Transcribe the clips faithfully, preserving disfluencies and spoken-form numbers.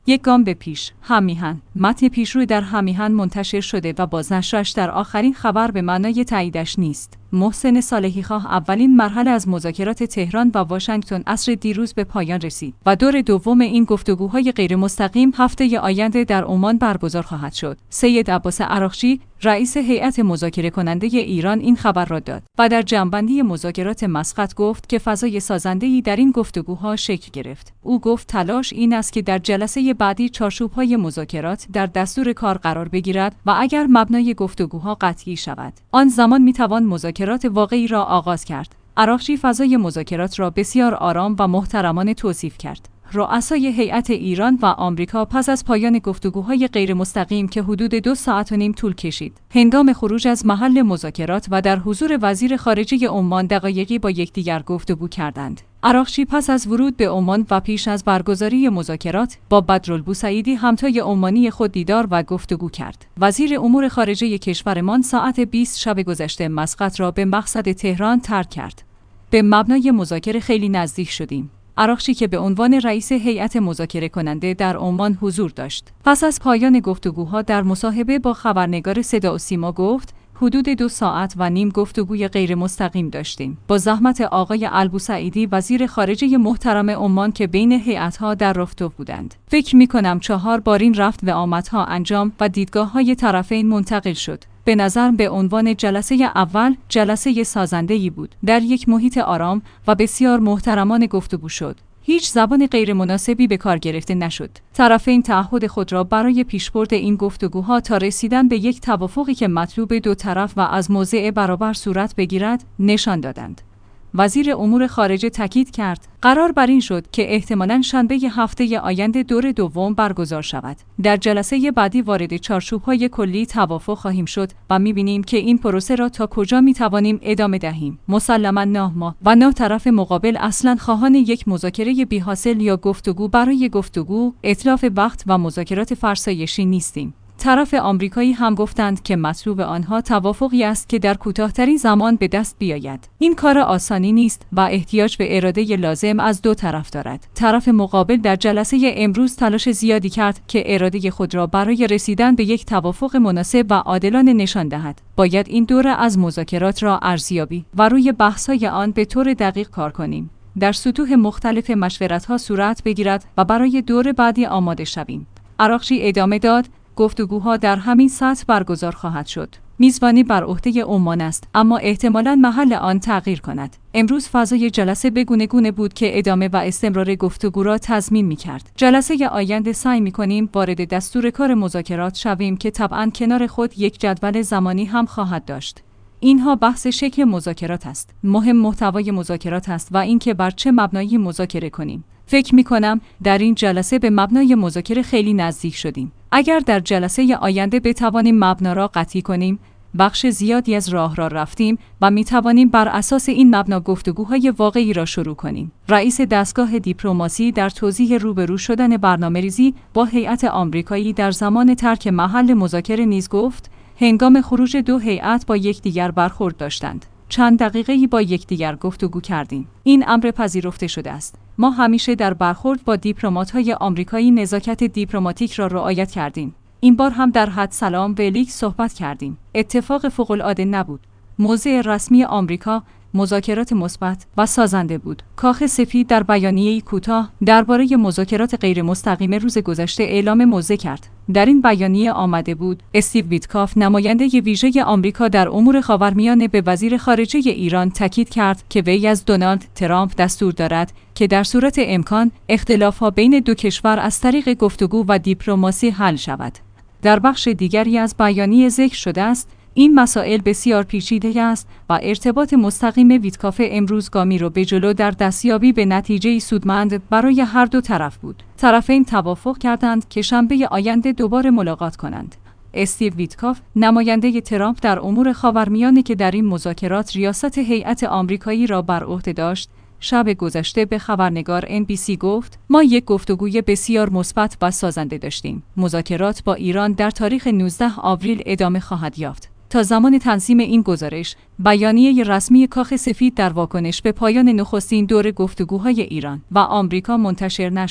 یک گام به پیش، هم‌میهن. متن پیشرو در هم‌میهن منتشر شده و بازنشرش در آخرین خبر به معنای تاییدش نیست. محسن صالحی‌خواه اولین مرحله از مذاکرات تهران و واشنگتن عصر دیروز به پایان رسید و دور دوم این گفتگوهای غیر مستقیم هفته آینده در عمان برگزار خواهد شد. سید عباس عراقچی، رئیس هیئت مذاکره کننده ایران این خبر را داد و در جمع‌بندی مذاکرات مسقط گفت که فضای سازنده‌ای در این گفتگوها شکل گرفت. او گفت تلاش این است که در جلسه بعدی چارچوب‌های مذاکرات در دستور کار قرار بگیرد و اگر مبنای گفتگوها قطعی شود، آن زمان می‌توان مذاکرات واقعی را آغاز کرد. عراقچی فضای مذاکرات را بسیار آرام و محترمانه توصیف کرد. رؤسای هیئت ایران و آمریکا پس از پایان گفتگوهای غیر مستقیم که حدود دو ساعت و نیم طول کشید، هنگام خروج از محل مذاکرات و در حضور وزیر خارجه عمان دقایقی با یکدیگر گفتگو کردند. عراقچی پس از ورود به عمان و پیش از برگزاری مذاکرات با بدرالبوسعیدی همتای عمانی خود دیدار و گفتگو کرد. وزیر امور خارجه کشورمان ساعت بیست شب گذشته مسقط را به مقصد تهران ترک کرد. به مبنای مذاکره خیلی نزدیک شدیم. عراقچی که به عنوان رئیس هیئت مذاکره کننده در عمان حضور داشت، پس از پایان گفتگوها در مصاحبه با خبرنگار صدا و سیما گفت حدود دو ساعت و نیم گفتگوی غیر مستقیم داشتیم با زحمت آقای البوسعیدی وزیر خارجه محترم عمان که بین هیئت‌ها در رفتو بودند. فکر می‌کنم چهار بارین رفت و آمدها انجام و دیدگاه‌های طرفین منتقل شد. به نظر به عنوان جلسه اول جلسه سازنده‌ای بود. در یک محیط آرام و بسیار محترمانه گفتگو شد. هیچ زبان غیر مناسبی به کار گرفته نشد. طرفین تعهد خود را برای پیشبرد این گفتگوها تا رسیدن به یک توافقی که مطلوب دو طرف و از موضع برابر صورت بگیرد نشان دادند. وزیر امور خارجه تاکید کرد قرار بر این شد که احتمالاً شنبه هفته آینده دور دوم برگزار شود. در جلسه بعدی وارد چارچوب‌های کلی توافق خواهیم شد و می‌بینیم که این پروسه را تا کجا می‌توانیم ادامه دهیم. مسلماً نه ما و نه طرف مقابل اصلاً خواهان یک مذاکره بی‌حاصل یا گفتگو برای گفتگو، اتلاف وقت و مذاکرات فرسایشی نیستیم. طرف آمریکایی هم گفتند که مطلوب آنها توافقی است که در کوتاه‌ترین زمان به دست بیاید. این کار آسانی نیست و احتیاج به اراده لازم از دو طرف دارد. طرف مقابل در جلسه امروز تلاش زیادی کرد که اراده خود را برای رسیدن به یک توافق مناسب و عادلانه نشان دهد. باید این دوره از مذاکرات را ارزیابی و روی بحث‌های آن به طور دقیق کار کنیم. در سطوح مختلف مشورت‌ها صورت بگیرد و برای دور بعدی آماده شویم. عراقچی ادامه داد گفتگوها در همین سطح برگزار خواهد شد. میزبانی بر عهده عمان است، اما احتمالاً محل آن تغییر کند. امروز فضای جلسه بگونه گونه بود که ادامه و استمرار گفتگو را تضمین می‌کرد. جلسه آینده سعی می‌کنیم وارد دستور کار مذاکرات شویم که طبعاً کنار خود یک جدول زمانی هم خواهد داشت. اینها بحث شکل مذاکرات است. مهم محتوای مذاکرات است و اینکه بر چه مبنایی مذاکره کنیم. فکر می‌کنم در این جلسه به مبنای مذاکره خیلی نزدیک شدیم. اگر در جلسه آینده بتوانیم مبنا را قطعی کنیم، بخش زیادی از راه را رفتیم و می‌توانیم بر اساس این مبنا گفتگوهای واقعی را شروع کنیم. رئیس دستگاه دیپلماسی در توضیح روبرو شدن برنامه‌ریزی با هیئت آمریکایی در زمان ترک محل مذاکره نیز گفت هنگام خروج دو هیئت با یکدیگر برخورد داشتند. چند دقیقه‌ای با یکدیگر گفتگو کردیم. این امر پذیرفته شده است. ما همیشه در برخورد با دیپلمات‌های آمریکایی نزاکت دیپلماتیک را رعایت کردیم. این بار هم در حد سلام و لیک صحبت کردیم. اتفاق فوق‌العاده نبود. موضع رسمی آمریکا مذاکرات مثبت و سازنده بود. کاخ سفید در بیانیه‌ای کوتاه درباره مذاکرات غیر مستقیم روز گذشته اعلام موضع کرد. در این بیانیه آمده بود استیو ویتکاف نماینده ویژه آمریکا در امور خاورمیانه به وزیر خارجه ایران تاکید کرد که وی از دونالد ترامپ دستور دارد که در صورت امکان اختلاف‌ها بین دو کشور از طریق گفتگو و دیپلماسی حل شود. در بخش دیگری از بیانیه ذکر شده است این مسائل بسیار پیچیده است و ارتباط مستقیم ویتکاف امروزگامی را به جلو در دستیابی به نتیجه سودمند برای هر دو طرف بود. طرفین توافق کردند که شنبه آینده دوباره ملاقات کنند. استیو ویتکاف نماینده ترامپ در امور خاورمیانه که در این مذاکرات ریاست هیئت آمریکایی را بر عهده داشت، شب گذشته به خبرنگار ان بی سی گفت ما یک گفتگوی بسیار مثبت و سازنده داشتیم. مذاکرات با ایران در تاریخ نوزدهم آوریل ادامه خواهد یافت. تا زمان تنظیم این گزارش، بیانیه رسمی کاخ سفید در واکنش به پایان نخستین دور گفتگوهای ایران و آمریکا منتشر نشد.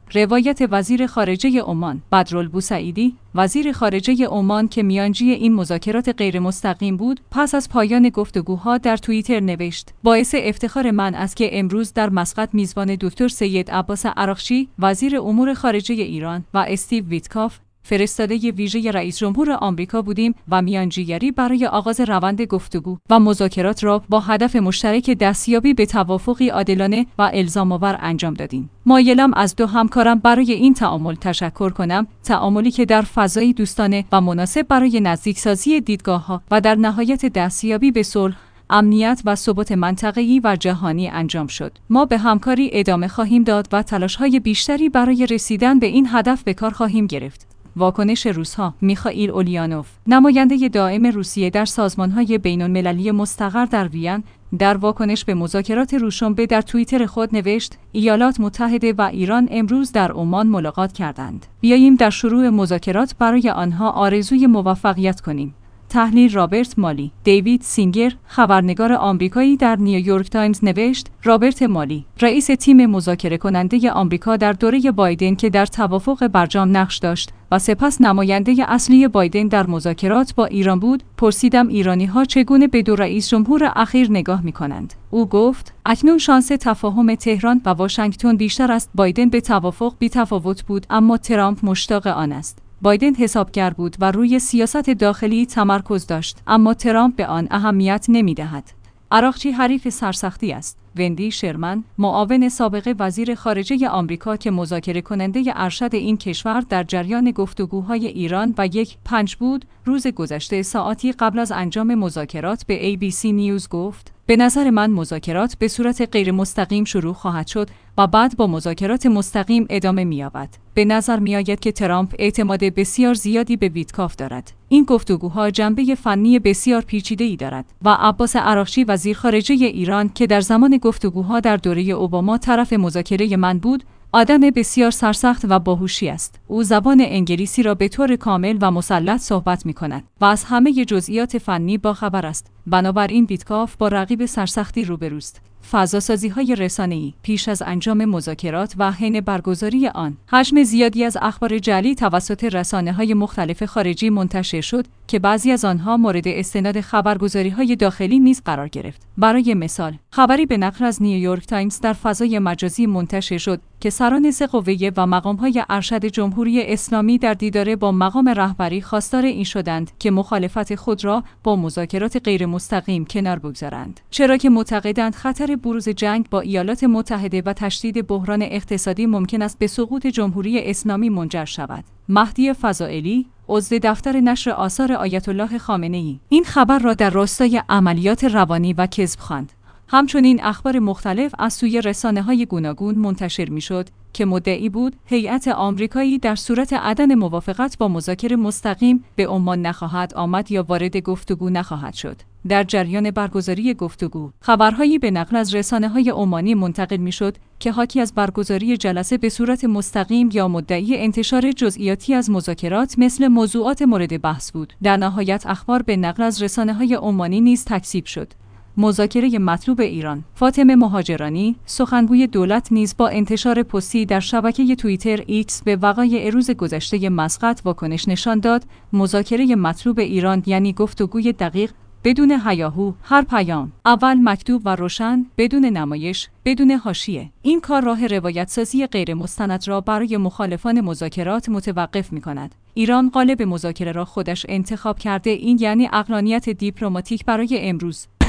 روایت وزیر خارجه عمان بدرالبوسعیدی، وزیر خارجه عمان که میانجی این مذاکرات غیر مستقیم بود، پس از پایان گفتگوها در توییتر نوشت: باعث افتخار من است که امروز در مسقط میزبان دکتر سید عباس عراقچی، وزیر امور خارجه ایران، و استیو ویتکاف، فرستاده ویژه رئیس جمهور آمریکا بودیم و میانجیگری برای آغاز روند گفتگو و مذاکرات را با هدف مشترک دستیابی به توافقی عادلانه و الزام‌آور انجام دادیم. مایلم از دو همکارم برای این تعامل تشکر کنم، تعاملی که در فضایی دوستانه و مناسب برای نزدیکسازی دیدگاه‌ها و در نهایت دستیابی به صلح، امنیت و ثبات منطقه‌ای و جهانی انجام شد. ما به همکاری ادامه خواهیم داد و تلاش‌های بیشتری برای رسیدن به این هدف به کار خواهیم گرفت. واکنش روس‌ها. میخائیل اولیانوف، نماینده دائم روسیه در سازمان‌های بین‌المللی مستقر در وین، در واکنش به مذاکرات روشنبه در توییتر خود نوشت: ایالات متحده و ایران امروز در عمان ملاقات کردند. بیاییم در شروع مذاکرات برای آنها آرزوی موفقیت کنیم. تحلیل رابرت مالی. دیوید سینگر، خبرنگار آمریکایی در نیویورک تایمز نوشت: رابرت مالی، رئیس تیم مذاکره کننده آمریکا در دوره بایدن که در توافق برجام نقش داشت و سپس نماینده اصلی بایدن در مذاکرات با ایران بود، پرسیدم ایرانی‌ها چگونه به دو رئیس جمهور اخیر نگاه می‌کنند. او گفت: اکنون شانس تفاهم تهران و واشنگتن بیشتر است. بایدن به توافق بی‌تفاوت بود، اما ترامپ مشتاق آن است. بایدن حسابگر بود و روی سیاست داخلی تمرکز داشت، اما ترامپ به آن اهمیت نمی‌دهد. عراقچی حریف سرسختی است. وندی شرمن، معاون سابق وزیر خارجه آمریکا که مذاکره کننده ارشد این کشور در جریان گفتگوهای ایران و یک پنج بود، روز گذشته ساعتی قبل از انجام مذاکرات به ای بی سی نیوز گفت: به نظر من مذاکرات به صورت غیر مستقیم شروع خواهد شد و بعد با مذاکرات مستقیم ادامه می‌یابد. به نظر می‌آید که ترامپ اعتماد بسیار زیادی به ویتکاف دارد. این گفتگوها جنبه فنی بسیار پیچیده‌ای دارد و عباس عراقچی وزیر خارجه ایران که در زمان گفتگوها در دوره اوباما طرف مذاکره من بود، آدم بسیار سرسخت و باهوشی است. او زبان انگلیسی را به طور کامل و مسلط صحبت می‌کند و از همه جزئیات فنی باخبر است. بنابراین ویتکاف با رقیب سرسختی روبروست. فضاسازی‌های رسانه‌ای. پیش از انجام مذاکرات و حین برگزاری آن، حجم زیادی از اخبار جعلی توسط رسانه‌های مختلف خارجی منتشر شد که بعضی از آنها مورد استناد خبرگزاری‌های داخلی نیز قرار گرفت. برای مثال، خبری به نقل از نیویورک تایمز در فضای مجازی منتشر شد که سران سه قوه و مقام‌های ارشد جمهوری اسلامی در دیدار با مقام رهبری خواستار این شدند که مخالفت خود را با مذاکرات غیر مستقیم کنار بگذارند، چرا که معتقدند خطر بروز جنگ با ایالات متحده و تشدید بحران اقتصادی ممکن است به سقوط جمهوری اسلامی منجر شود. مهدی فضائلی، عضو دفتر نشر آثار آیت الله خامنه‌ای، این خبر را در راستای عملیات روانی و کذب خواند. همچنین اخبار مختلف از سوی رسانه‌های گوناگون منتشر می‌شد که مدعی بود هیئت آمریکایی در صورت عدم موافقت با مذاکره مستقیم به عمان نخواهد آمد یا وارد گفتگو نخواهد شد. در جریان برگزاری گفتگو، خبرهایی به نقل از رسانه‌های عمانی منتقل می‌شد که حاکی از برگزاری جلسه به صورت مستقیم یا مدعی انتشار جزئیاتی از مذاکرات مثل موضوعات مورد بحث بود. در نهایت اخبار به نقل از رسانه‌های عمانی نیز تکذیب شد. مذاکره مطلوب ایران. فاطمه مهاجرانی، سخنگوی دولت نیز با انتشار پستی در شبکه توییتر ایکس به وقایع روز گذشته مسقط واکنش نشان داد: مذاکره مطلوب ایران یعنی گفتگوی دقیق بدون هیاهو، هر پیام اول مکتوب و روشن، بدون نمایش، بدون حاشیه. این کار راه روایت سازی غیر مستند را برای مخالفان مذاکرات متوقف می‌کند. ایران قالب مذاکره را خودش انتخاب کرده، این یعنی عقلانیت دیپلماتیک برای امروز.